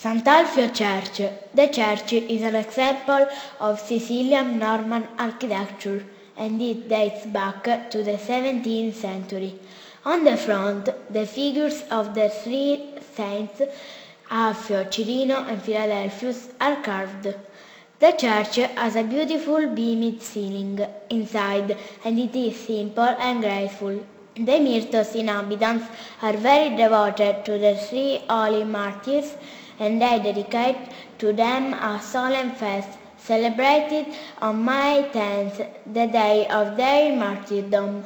Sant'Alfio Church. The church is an example of Sicilian Norman architecture and it dates back to the 17th century. On the front, the figures of the three saints, Alfio, Cirino and Philadelphus, are carved. The church has a beautiful beamed ceiling inside and it is simple and graceful. The Myrtos inhabitants are very devoted to the three holy martyrs and they dedicate to them a solemn feast celebrated on May 10th, the day of their martyrdom.